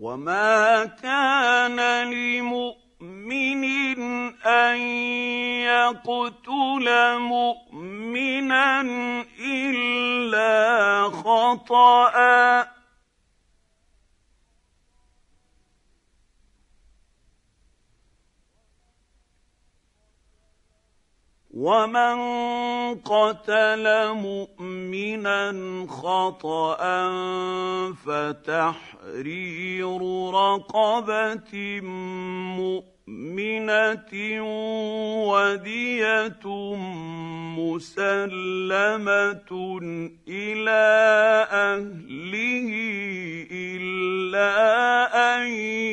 وما كان لمؤمن أن يقتل مؤمنا إلا خطأ ومن قتل مؤمنا خطأ فتحرير رقبة مؤمنة ودية مسلمة إلى أهله إلا أن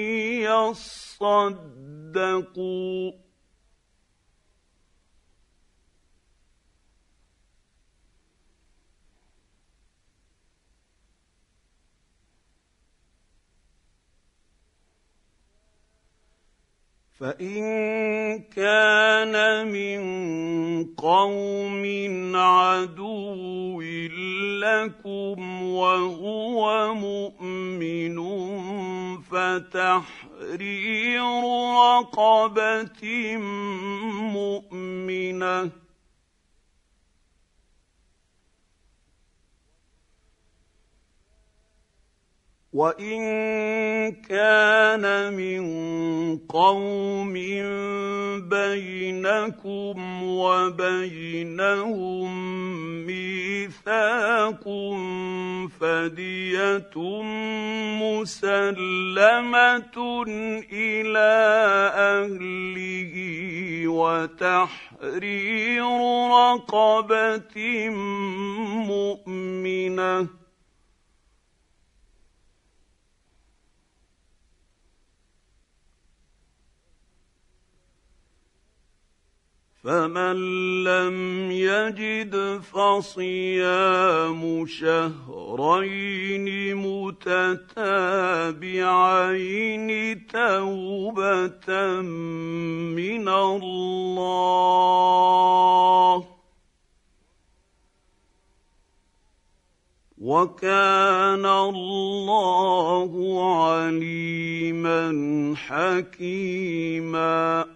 يصدقوا فإن كان من قوم عدو لكم وهو مؤمن فتحرير رقبة مؤمنة وإن كان من قوم بينكم وبينهم ميثاق فدية مسلمة إلى أهله وتحرير رقبة مؤمنة فمن لم يجد فصيام شهرين متتابعين توبة من الله وكان الله عليما حكيما